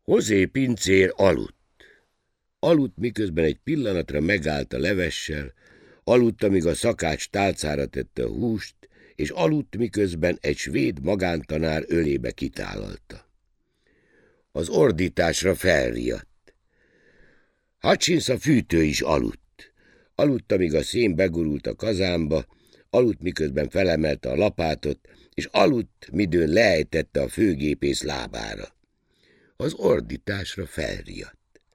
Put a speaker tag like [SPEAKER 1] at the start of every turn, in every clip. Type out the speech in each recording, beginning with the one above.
[SPEAKER 1] José pincér aludt. Aludt, miközben egy pillanatra megállt a levessel, aludt, amíg a szakács tálcára tette a húst, és aludt, miközben egy svéd magántanár ölébe kitálalta. Az ordításra felriadt. Hutchins a fűtő is aludt. Aludt, amíg a szén begurult a kazánba, aludt, miközben felemelte a lapátot, és aludt, midőn leejtette a főgépész lábára. Az ordításra felriadt.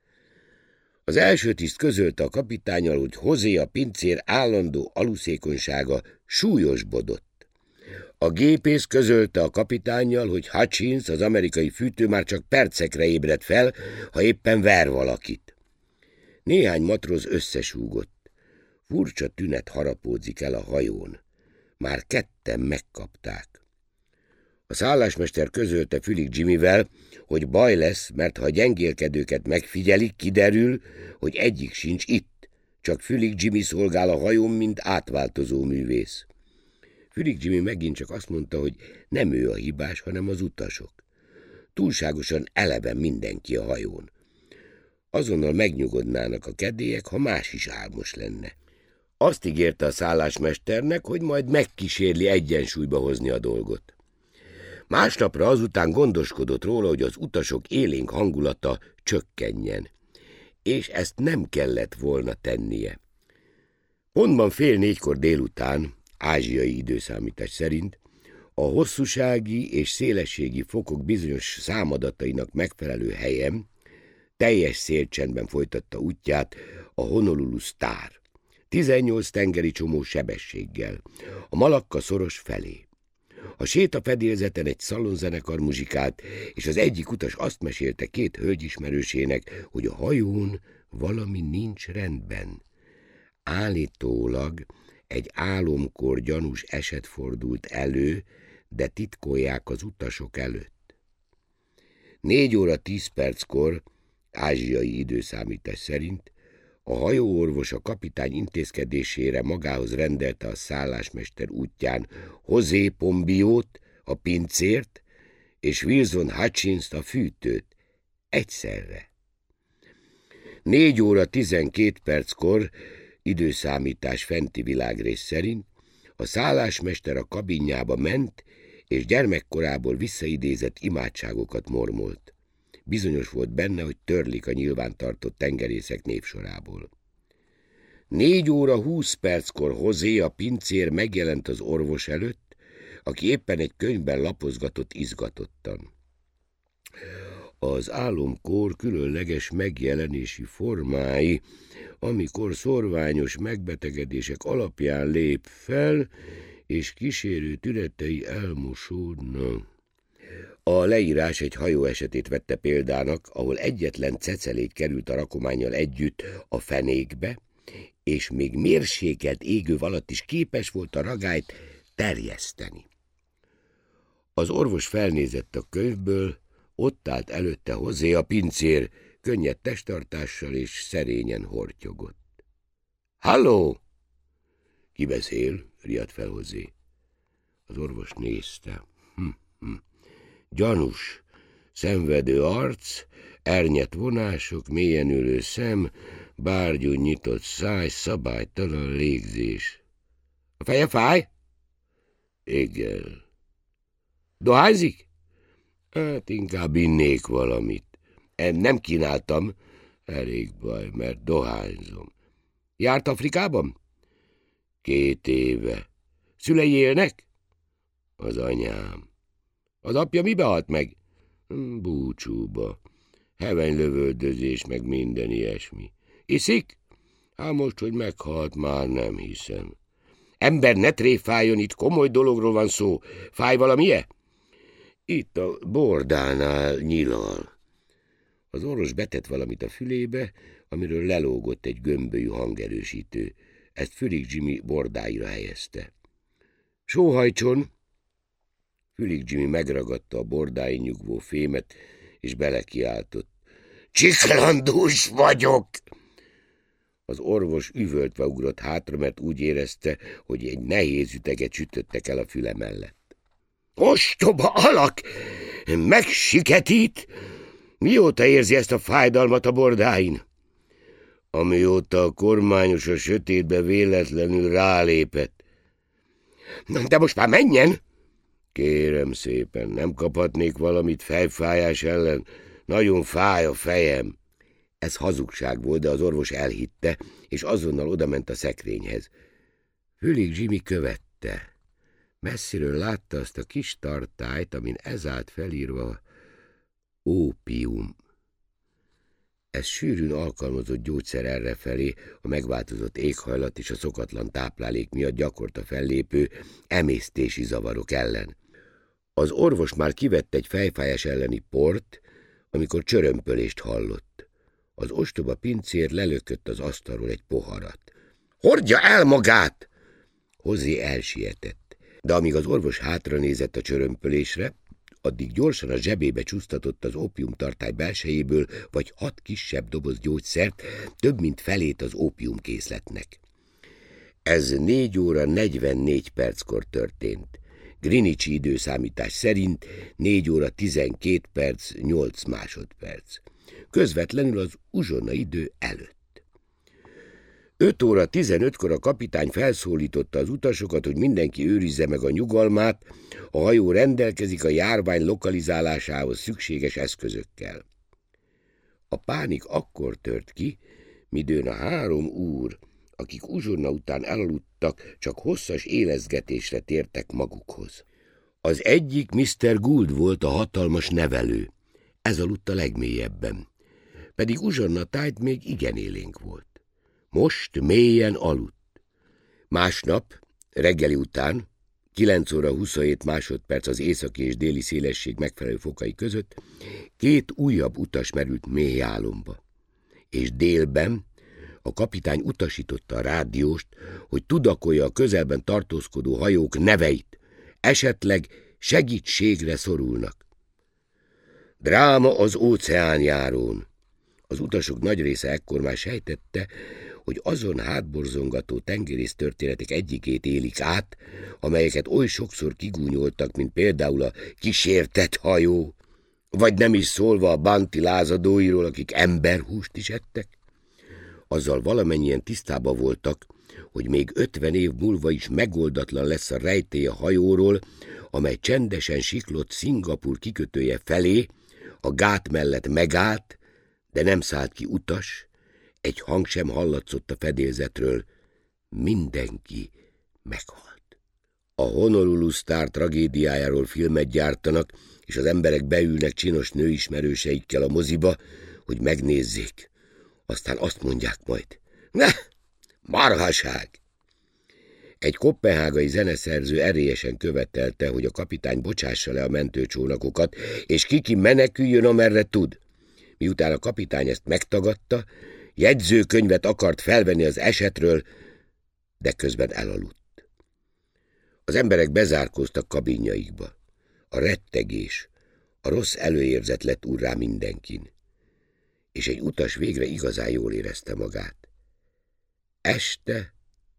[SPEAKER 1] Az első tiszt közölte a kapitánnyal, hogy José a pincér állandó aluszékonysága súlyosbodott. A gépész közölte a kapitánnyal, hogy Hutchins, az amerikai fűtő már csak percekre ébred fel, ha éppen ver valakit. Néhány matróz összesúgott. Furcsa tünet harapódzik el a hajón. Már ketten megkapták. A szállásmester közölte Fülig Jimmyvel, hogy baj lesz, mert ha a gyengélkedőket megfigyelik, kiderül, hogy egyik sincs itt, csak Fülig Jimmy szolgál a hajón, mint átváltozó művész. Fülig Jimmy megint csak azt mondta, hogy nem ő a hibás, hanem az utasok. Túlságosan eleven mindenki a hajón. Azonnal megnyugodnának a kedélyek, ha más is álmos lenne. Azt ígérte a szállásmesternek, hogy majd megkísérli egyensúlyba hozni a dolgot. Másnapra azután gondoskodott róla, hogy az utasok élénk hangulata csökkenjen, és ezt nem kellett volna tennie. Pontban 3:30 délután, ázsiai időszámítás szerint, a hosszúsági és szélességi fokok bizonyos számadatainak megfelelő helyen teljes szélcsendben folytatta útját a Honolulu Star, 18 tengeri csomó sebességgel, a Malakka szoros felé. A sétafedélzeten egy szalonzenekar muzsikált, és az egyik utas azt mesélte 2 hölgyismerősének, hogy a hajón valami nincs rendben. Állítólag egy álomkor gyanús eset fordult elő, de titkolják az utasok előtt. 4:10 ázsiai időszámítás szerint a hajóorvos a kapitány intézkedésére magához rendelte a szállásmester útján José Pombiót, a pincért, és Wilson Hutchinst, a fűtőt, egyszerre. 4:12 időszámítás fenti világrész szerint a szállásmester a kabinjába ment, és gyermekkorából visszaidézett imádságokat mormolt. Bizonyos volt benne, hogy törlik a nyilvántartott tengerészek névsorából. 4:20 José, a pincér megjelent az orvos előtt, aki éppen egy könyvben lapozgatott izgatottan. Az álomkór különleges megjelenési formái, amikor szorványos megbetegedések alapján lép fel, és kísérő tünetei elmosódnak. A leírás egy hajó esetét vette példának, ahol egyetlen cecelék került a rakománnyal együtt a fenékbe, és még mérsékelt égő alatt is képes volt a ragályt terjeszteni. Az orvos felnézett a könyvből, ott állt előtte José, a pincér, könnyed testtartással és szerényen hortyogott. – Halló! – Ki beszél? – riadt fel José. Az orvos nézte. Gyanús, szenvedő arc, ernyett vonások, mélyen ülő szem, bárgyú nyitott száj, szabálytalan légzés. – A feje fáj? – Igen. – Dohányzik? – Hát inkább innék valamit. – Nem kínáltam. – Elég baj, mert dohányzom. – Járt Afrikában? – 2 éve. – Szülei élnek? – Az anyám. – Az apja mibe halt meg? – Búcsúba. Hevenylövöldözés, meg minden ilyesmi. – Iszik? – Hát most, hogy meghalt, már nem hiszem. – Ember, ne tréfáljon, itt komoly dologról van szó. Fáj valamije? – Itt a bordánál nyilal. Az orvos betett valamit a fülébe, amiről lelógott egy gömbölyű hangerősítő. Ezt Fülig Jimmy bordáira helyezte. – Sóhajtson! Fülig Jimmy megragadta a bordáin nyugvó fémet, és belekiáltott. – Csiklandus vagyok! Az orvos üvöltve ugrott hátra, mert úgy érezte, hogy egy nehéz üteget sütöttek el a füle mellett. – Ostoba alak! Megsiketít! Mióta érzi ezt a fájdalmat a bordáin? Amióta a kormányos a sötétbe véletlenül rálépett. De most már menjen! Kérem szépen, nem kaphatnék valamit fejfájás ellen? Nagyon fáj a fejem. Ez hazugság volt, de az orvos elhitte, és azonnal odament a szekrényhez. Fülig Jimmy követte. Messziről látta azt a kis tartályt, amin ez állt felírva ópium. Ez sűrűn alkalmazott gyógyszer errefelé, a megváltozott éghajlat és a szokatlan táplálék miatt gyakorta fellépő emésztési zavarok ellen. Az orvos már kivett egy fejfájás elleni port, amikor csörömpölést hallott. Az ostoba pincér lelökött az asztalról egy poharat. Hordja el magát! Hozzé elsietett, de amíg az orvos hátra nézett a csörömpölésre, addig gyorsan a zsebébe csúsztatott az ópiumtartály belsejéből vagy 6 kisebb doboz gyógyszert, több mint felét az ópiumkészletnek. Ez 4 óra 44 perckor történt. Greenwichi időszámítás szerint 4 óra 12 perc 8 másodperc. Közvetlenül az uzsonna idő előtt. 5 óra 15-kor a kapitány felszólította az utasokat, hogy mindenki őrizze meg a nyugalmát, a hajó rendelkezik a járvány lokalizálásához szükséges eszközökkel. A pánik akkor tört ki, midőn a 3 úr, akik uzsonna után elaludtak, csak hosszas élezgetésre tértek magukhoz. Az egyik Mr. Gould volt, a hatalmas nevelő. Ez aludt a legmélyebben. Pedig uzsonna tájt még igen élénk volt. Most mélyen aludt. Másnap, reggeli után, 9 óra 27 másodperc az északi és déli szélesség megfelelő fokai között, 2 újabb utas merült mély álomba. És délben a kapitány utasította a rádióst, hogy tudakolja a közelben tartózkodó hajók neveit, esetleg segítségre szorulnak. Dráma az óceánjárón. Az utasok nagy része ekkor már sejtette, hogy azon hátborzongató tengerész történetek egyikét élik át, amelyeket oly sokszor kigúnyoltak, mint például a kísértett hajó, vagy nem is szólva a Bounty lázadóiról, akik emberhúst is ettek. Azzal valamennyien tisztában voltak, hogy még 50 év múlva is megoldatlan lesz a rejtély a hajóról, amely csendesen siklott Szingapúr kikötője felé, a gát mellett megállt, de nem szállt ki utas, egy hang sem hallatszott a fedélzetről. Mindenki meghalt. A Honolulu Star tragédiájáról filmet gyártanak, és az emberek beülnek csinos nőismerőseikkel a moziba, hogy megnézzék. Aztán azt mondják majd, ne, marhaság! Egy koppenhágai zeneszerző erélyesen követelte, hogy a kapitány bocsássa le a mentőcsónakokat, és ki meneküljön, amerre tud. Miután a kapitány ezt megtagadta, jegyzőkönyvet akart felvenni az esetről, de közben elaludt. Az emberek bezárkóztak kabinjaikba. A rettegés, a rossz előérzet lett urrá mindenkin. És egy utas végre igazán jól érezte magát. Este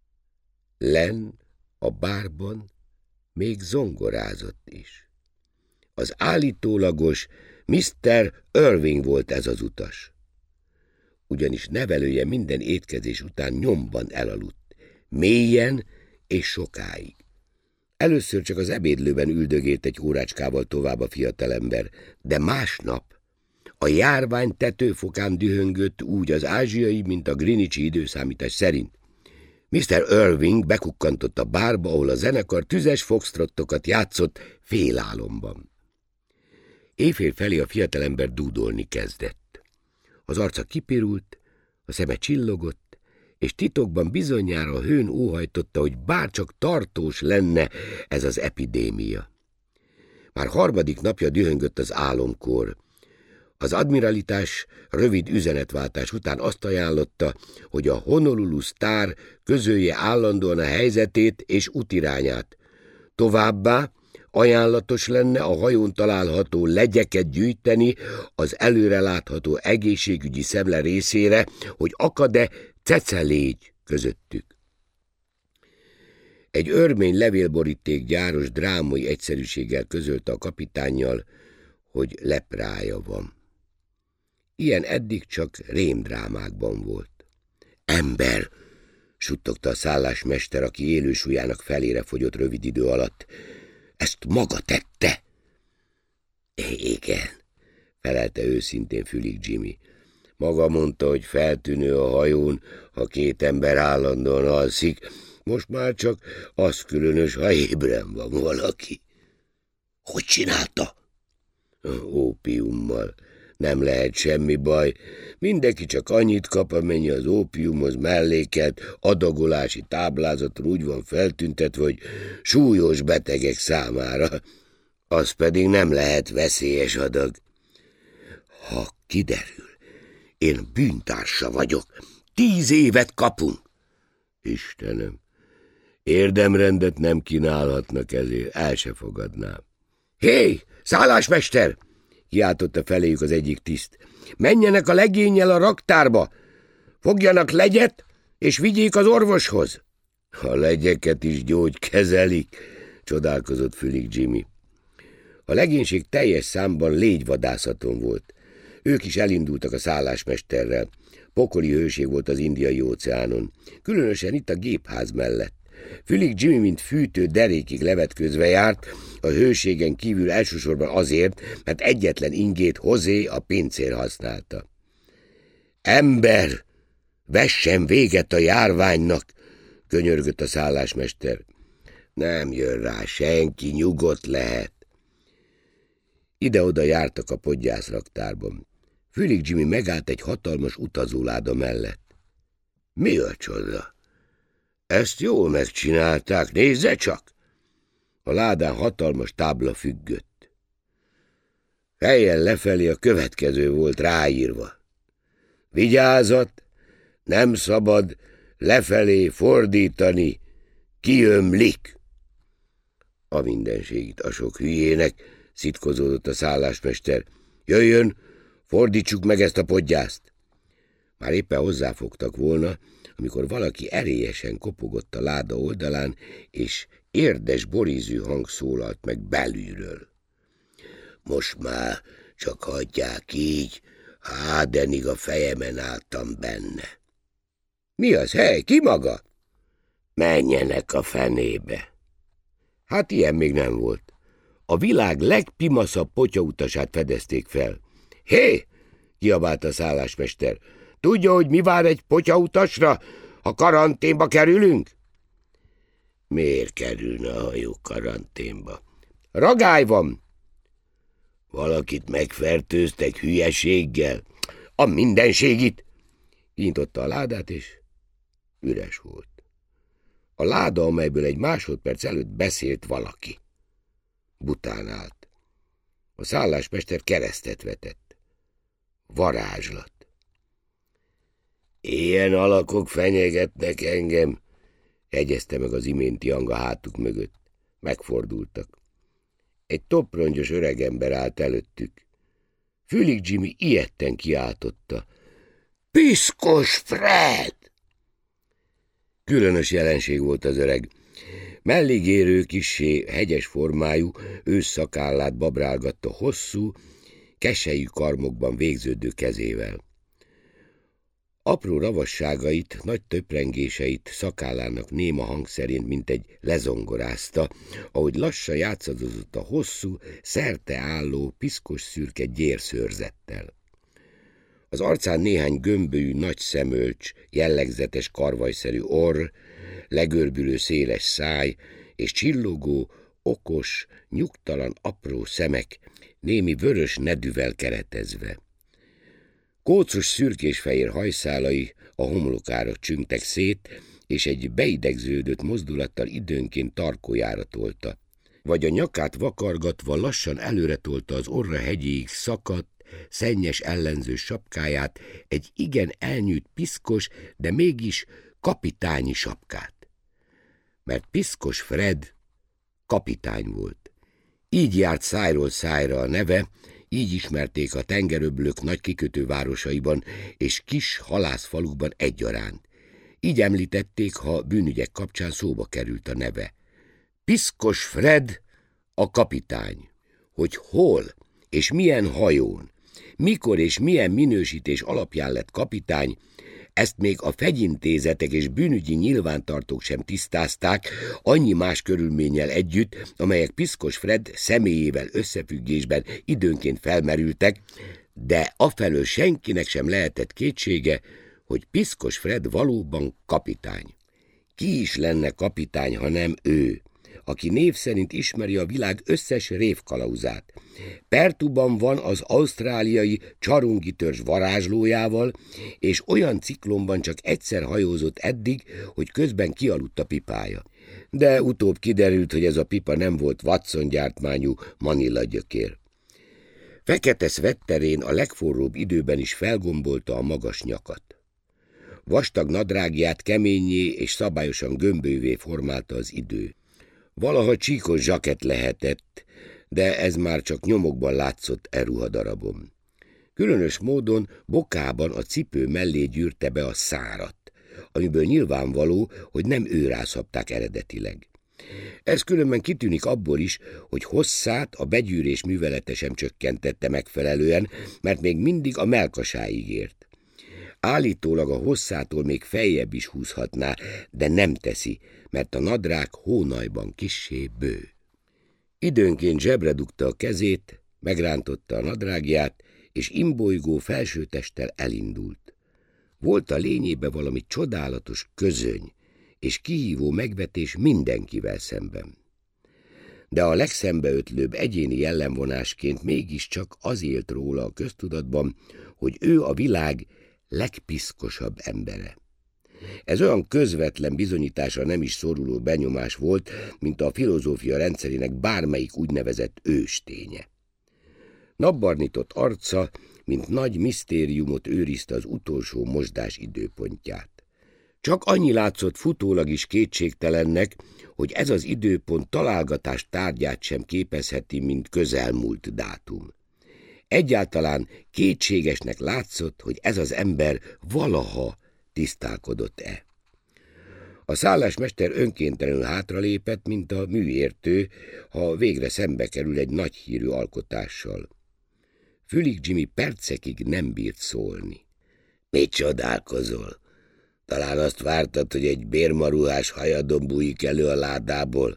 [SPEAKER 1] lenn a bárban még zongorázott is. Az állítólagos Mr. Irving volt ez az utas. Ugyanis nevelője minden étkezés után nyomban elaludt, mélyen és sokáig. Először csak az ebédlőben üldögélt egy órácskával tovább a fiatalember, de másnap a járvány tetőfokán dühöngött úgy az ázsiai, mint a Greenwichi időszámítás szerint. Mr. Irving bekukkantott a bárba, ahol a zenekar tüzes foxtrottokat játszott félálomban. Éjfél felé a fiatalember dúdolni kezdett. Az arca kipirult, a szeme csillogott, és titokban bizonyára a hőn óhajtotta, hogy bárcsak tartós lenne ez az epidémia. Már 3. napja dühöngött az álomkor. Az admiralitás rövid üzenetváltás után azt ajánlotta, hogy a Honolulu Star közölje állandóan a helyzetét és útirányát. Továbbá ajánlatos lenne a hajón található legyeket gyűjteni az előrelátható egészségügyi szemle részére, hogy akad-e cecelégy közöttük. Egy örmény levélboríték gyáros drámai egyszerűséggel közölte a kapitánnyal, hogy leprája van. Ilyen eddig csak rémdrámákban volt. Ember, suttogta a szállásmester, aki élősúlyának felére fogyott rövid idő alatt. Ezt maga tette? Igen, felelte őszintén fülig Jimmy. Maga mondta, hogy feltűnő a hajón, ha két ember állandóan alszik. Most már csak az különös, ha ébren van valaki. Hogy csinálta? Ópiummal. Nem lehet semmi baj. Mindenki csak annyit kap, amennyi az ópiumhoz mellékelt adagolási táblázaton úgy van feltüntetve, hogy súlyos betegek számára. Az pedig nem lehet veszélyes adag. Ha kiderül, én bűntársa vagyok, 10 évet kapunk. Istenem, érdemrendet nem kínálhatnak ezért, el se fogadnám. Hé, szállásmester! Kiáltotta feléjük az egyik tiszt. Menjenek a legénnyel a raktárba, fogjanak legyet, és vigyék az orvoshoz. A legyeket is gyógy kezelik, csodálkozott fülig Jimmy. A legénység teljes számban légyvadászaton volt. Ők is elindultak a szállásmesterrel. Pokoli hőség volt az Indiai-óceánon, különösen itt a gépház mellett. Fülig Jimmy, mint fűtő derékig levetközve járt, a hőségen kívül elsősorban azért, mert egyetlen ingét José a pincér használta. Ember, vessen véget a járványnak, könyörgött a szállásmester. Nem jön rá senki, nyugodt lehet. Ide-oda jártak a podgyászraktárban. Fülig Jimmy megállt egy hatalmas utazóláda mellett. Mi a csoda? Ezt jól megcsinálták, nézze csak! A ládán hatalmas tábla függött. Fejjel lefelé a következő volt ráírva. Vigyázat, nem szabad lefelé fordítani, kiömlik. A mindenségit a sok hülyének, szitkozódott a szállásmester. Jöjjön, fordítsuk meg ezt a podgyászt. Már éppen hozzáfogtak volna, amikor valaki erélyesen kopogott a láda oldalán, és érdes borízű hang szólalt meg belülről. Most már csak hagyják így, hádenig a fejemen álltam benne. Mi az, hely, ki maga? Menjenek a fenébe. Hát ilyen még nem volt. A világ legpimaszabb potyautasát fedezték fel. Hé! Kiabált a szállásmester. Tudja, hogy mi vár egy potyautasra, ha karanténba kerülünk? Miért kerülne a hajó karanténba? Ragály van. Valakit megfertőztek hülyeséggel. A mindenségit! Kinyitotta a ládát, és üres volt. A láda, amelyből egy másodperc előtt beszélt valaki. Bután állt. A szállásmester keresztet vetett. Varázslat. Ilyen alakok fenyegetnek engem, jegyezte meg az iménti hang a hátuk mögött. Megfordultak. Egy toprongyos öregember állt előttük. Fülig Jimmy ijedten kiáltotta. Piszkos Fred! Különös jelenség volt az öreg. Melligérő, kissé hegyes formájú, ősszakállát babrálgatta hosszú, keselyű karmokban végződő kezével. Apró ravasságait, nagy töprengéseit szakállának néma hangszerint mintegy lezongorázta, ahogy lassan játszadozott a hosszú, szerte álló, piszkos szürke gyérszőrzettel. Az arcán néhány gömbölyű nagy szemölcs, jellegzetes karvajszerű orr, legörbülő széles száj és csillogó, okos, nyugtalan apró szemek, némi vörös nedűvel keretezve. Kócos szürkésfehér hajszálai a homlokára csüngtek szét, és egy beidegződött mozdulattal időnként tarkójára tolta, vagy a nyakát vakargatva lassan előre tolta az orra hegyéig szakadt, szennyes ellenző sapkáját, egy igen elnyűjt piszkos, de mégis kapitányi sapkát. Mert Piszkos Fred kapitány volt. Így járt szájról szájra a neve, így ismerték a tengeröblök nagy kikötővárosaiban és kis halászfalukban egyaránt. Így említették, ha bűnügyek kapcsán szóba került a neve. Piszkos Fred a kapitány. Hogy hol és milyen hajón, Mikor és milyen minősítés alapján lett kapitány, ezt még a fegyintézetek és bűnügyi nyilvántartók sem tisztázták, annyi más körülménnyel együtt, amelyek Piszkos Fred személyével összefüggésben időnként felmerültek, de afelől senkinek sem lehetett kétsége, hogy Piszkos Fred valóban kapitány. Ki is lenne kapitány, ha nem ő, aki név szerint ismeri a világ összes révkalauzát. Pertuban van az ausztráliai csarongi törzs varázslójával, és olyan ciklonban csak egyszer hajózott eddig, hogy közben kialudt a pipája. De utóbb kiderült, hogy ez a pipa nem volt Watson gyártmányú Manila gyökér. Fekete szvetterén a legforróbb időben is felgombolta a magas nyakat. Vastag nadrágját keményé és szabályosan gömbölyvé formálta az idő. Valaha csíkos zsakett lehetett, de ez már csak nyomokban látszott ruhadarabon. Különös módon bokában a cipő mellé gyűrte be a szárat, amiből nyilvánvaló, hogy nem ő rászabták eredetileg. Ez különben kitűnik abból is, hogy hosszát a begyűrés művelete sem csökkentette megfelelően, mert még mindig a mellkasáig ért. Állítólag a hosszától még feljebb is húzhatná, de nem teszi, mert a nadrág hónajban kissé bő. Időnként zsebre dugta a kezét, megrántotta a nadrágját, és imbolygó felsőtesttel elindult. Volt a lényébe valami csodálatos közöny, és kihívó megvetés mindenkivel szemben. De a legszembeötlőbb egyéni jellemvonásként mégiscsak az élt róla a köztudatban, hogy ő a világ legpiszkosabb embere. Ez olyan közvetlen bizonyításra nem is szoruló benyomás volt, mint a filozófia rendszerének bármelyik úgynevezett ősténye. Napbarnított arca, mint nagy misztériumot őrizte az utolsó mosdás időpontját. Csak annyi látszott futólag is kétségtelennek, hogy ez az időpont találgatás tárgyát sem képezheti, mint közelmúlt dátum. Egyáltalán kétségesnek látszott, hogy ez az ember valaha tisztálkodott-e. A szállásmester önkéntelenül hátralépett, mint a műértő, ha végre szembe kerül egy nagy hírű alkotással. Fülig Jimmy percekig nem bírt szólni. Mit csodálkozol? Talán azt vártad, hogy egy bérmaruhás hajadon bújik elő a ládából?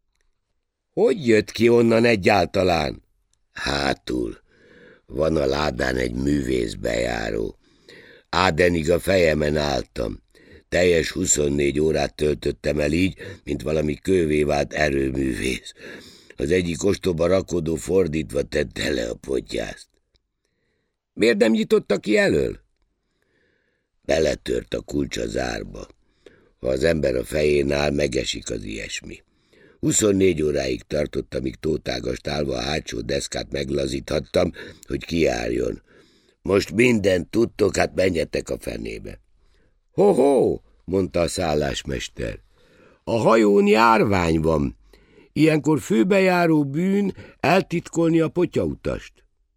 [SPEAKER 1] Hogy jött ki onnan egyáltalán? Hátul. Van a ládán egy művészbejáró. Ádenig a fejemen álltam. Teljes 24 órát töltöttem el így, mint valami kővé vált erőművész. Az egyik ostoba rakodó fordítva tette le a podgyászt. Miért nem nyitotta ki elől? Beletört a kulcs a zárba. Ha az ember a fején áll, megesik az ilyesmi. 24 óráig tartott, amíg tótágast állva a hátsó deszkát meglazíthattam, hogy kiálljon. Most mindent tudtok, hát menjetek a fenébe. Ho-ho, mondta a szállásmester. A hajón járvány van. Ilyenkor főbejáró bűn eltitkolni a potyautast.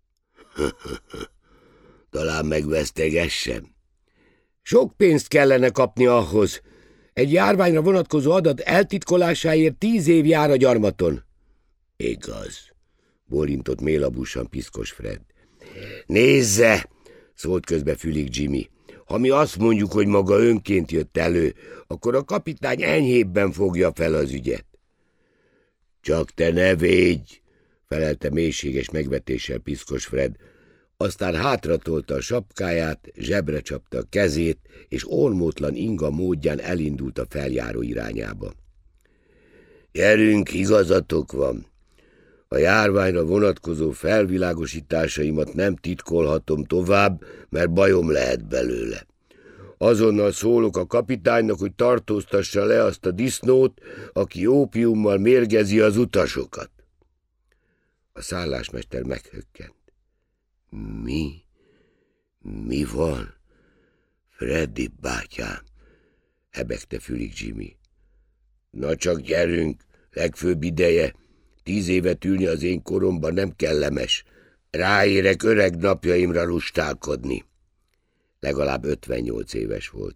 [SPEAKER 1] Talán megvesztegessem. Sok pénzt kellene kapni ahhoz. Egy járványra vonatkozó adat eltitkolásáért 10 év jár a gyarmaton. Igaz, bólintott mélabúsan Piszkos Fred. Nézze, szólt közbe Fülig Jimmy. Ha mi azt mondjuk, hogy maga önként jött elő, akkor a kapitány enyhébben fogja fel az ügyet. Csak te ne védj, felelte mélységes megvetéssel Piszkos Fred. Aztán hátratolta a sapkáját, zsebre csapta a kezét, és ormótlan inga módján elindult a feljáró irányába. Gyerünk, igazatok van. A járványra vonatkozó felvilágosításaimat nem titkolhatom tovább, mert bajom lehet belőle. Azonnal szólok a kapitánynak, hogy tartóztassa le azt a disznót, aki ópiummal mérgezi az utasokat. A szállásmester meghökkent. Mi van? Freddy bátyám, hebegte Fülig Jimmy. Na csak gyerünk, legfőbb ideje. 10 évet ülni az én koromban nem kellemes. Ráérek öreg napjaimra lustálkodni. Legalább 58 éves volt.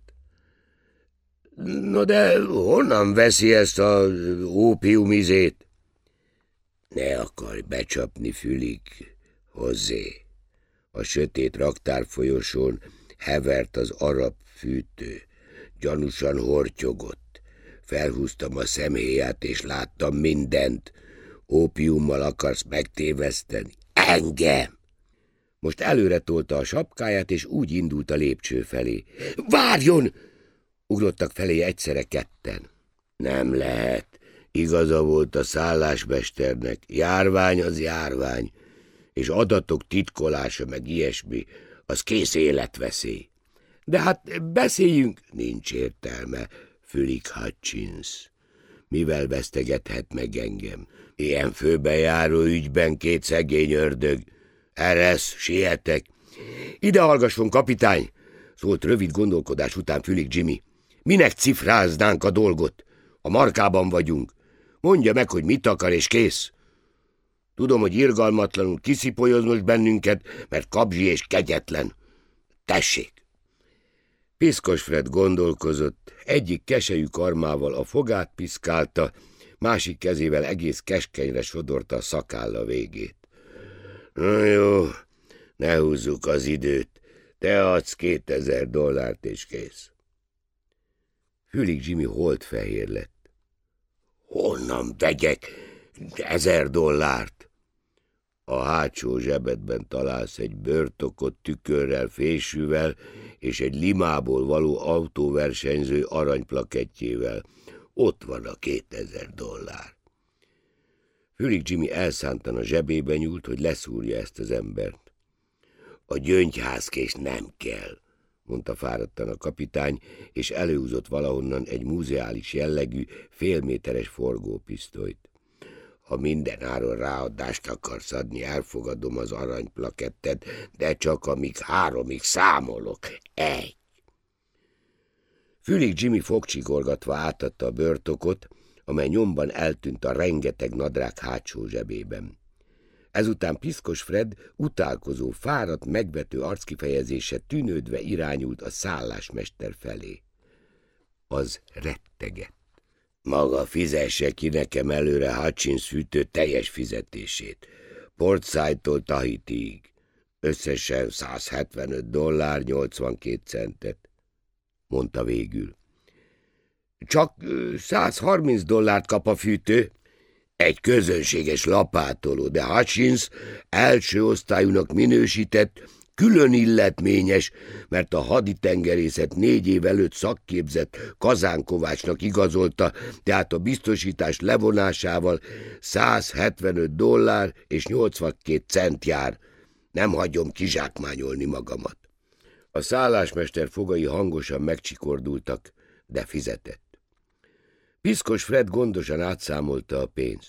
[SPEAKER 1] No de honnan veszi ezt az ópiumizét? Ne akarj becsapni, Fülig, hozzé. A sötét raktárfolyosón hevert az arab fűtő. Gyanúsan hortyogott. Felhúztam a szemhéját, és láttam mindent. Ópiummal akarsz megtéveszteni? Engem! Most előre tolta a sapkáját, és úgy indult a lépcső felé. Várjon! Ugrottak felé egyszerre ketten. Nem lehet. Igaza volt a szállásmesternek. Járvány az járvány. És adatok titkolása meg ilyesmi, az kész életveszély. De hát beszéljünk. Nincs értelme, fülig Hutchins. Mivel vesztegethet meg engem? Ilyen főbejáró ügyben két szegény ördög. Eresz, sietek. Ide hallgasson, kapitány, szólt rövid gondolkodás után fülig Jimmy. Minek cifráznánk a dolgot? A markában vagyunk. Mondja meg, hogy mit akar, és kész. Tudom, hogy irgalmatlanul kiszipolyoz most bennünket, mert kabzsi és kegyetlen. Tessék! Piszkos Fred gondolkozott, egyik keselyű karmával a fogát piszkálta, másik kezével egész keskenyre sodorta a szakálla végét. Na jó, ne húzzuk az időt, te adsz $2000 és kész. Fülig Jimmy holdfehér lett. Honnan vegyek $1000? A hátsó zsebedben találsz egy bőrtokot tükörrel, fésűvel és egy limából való autóversenyző aranyplakettjével. Ott van a $2000. Fülig Jimmy elszántan a zsebébe nyúlt, hogy leszúrja ezt az embert. A gyöngyházkés nem kell, mondta fáradtan a kapitány, és előhúzott valahonnan egy muzeális jellegű, félméteres forgópisztolyt. Ha mindenáron ráadást akarsz adni, elfogadom az aranyplakettet, de csak amíg 3-ig számolok. 1. Fülig Jimmy fogcsigorgatva átadta a bőrtokot, amely nyomban eltűnt a rengeteg nadrág hátsó zsebében. Ezután Piszkos Fred utálkozó, fáradt, megvető arckifejezése tűnődve irányult a szállásmester felé. Az rettegett. Maga fizesse ki nekem előre Hutchins fűtő teljes fizetését. Port Saidtól Tahitiig. Összesen $175.82, mondta végül. Csak $130 kap a fűtő. Egy közönséges lapátoló, de Hutchins első osztályúnak minősített, külön illetményes, mert a haditengerészet 4 év előtt szakképzett kazánkovácsnak igazolta, tehát a biztosítás levonásával $175.82 jár. Nem hagyom kizsákmányolni magamat. A szállásmester fogai hangosan megcsikordultak, de fizetett. Piszkos Fred gondosan átszámolta a pénzt.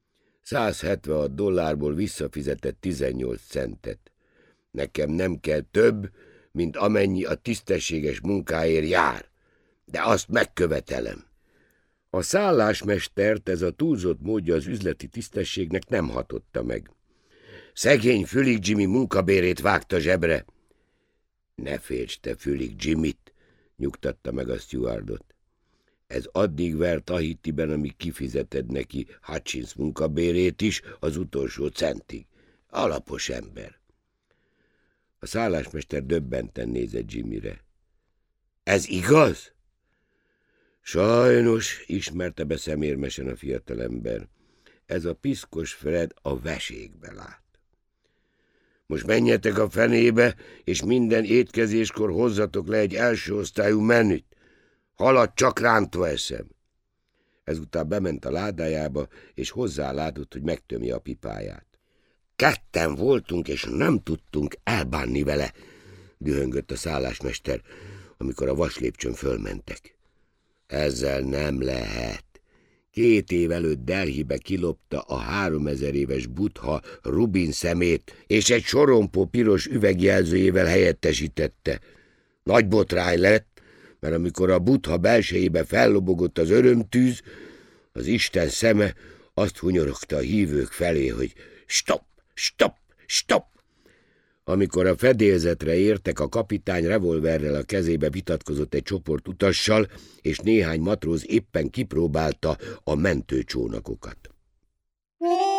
[SPEAKER 1] $176 visszafizetett 18 centet. Nekem nem kell több, mint amennyi a tisztességes munkáért jár, de azt megkövetelem. A szállásmestert ez a túlzott módja az üzleti tisztességnek nem hatotta meg. Szegény Fülig Jimmy munkabérét vágta zsebre. Ne félts te Fülig Jimmyt, nyugtatta meg a stewardot. Ez addig ver Tahitiben, amíg kifizeted neki Hutchins munkabérét is az utolsó centig. Alapos ember. A szállásmester döbbenten nézett Jimmyre. Ez igaz? Sajnos, ismerte be szemérmesen a fiatalember. Ez a Piszkos Fred a veségbe lát. Most menjetek a fenébe, és minden étkezéskor hozzatok le egy első osztályú menüt. Halat csak rántva eszem. Ezután bement a ládájába, és hozzálátott, hogy megtömje a pipáját. Ketten voltunk, és nem tudtunk elbánni vele, dühöngött a szállásmester, amikor a vaslépcsőn fölmentek. Ezzel nem lehet. 2 év előtt Delhibe kilopta a 3000 éves Buddha rubin szemét, és egy sorompó piros üvegjelzőjével helyettesítette. Nagy botrány lett, mert amikor a Buddha belsejébe fellobogott az örömtűz, az Isten szeme azt hunyorogta a hívők felé, hogy stop, stop, stop. Amikor a fedélzetre értek, a kapitány revolverrel a kezébe vitatkozott egy csoport utassal, és néhány matróz éppen kipróbálta a mentőcsónakokat.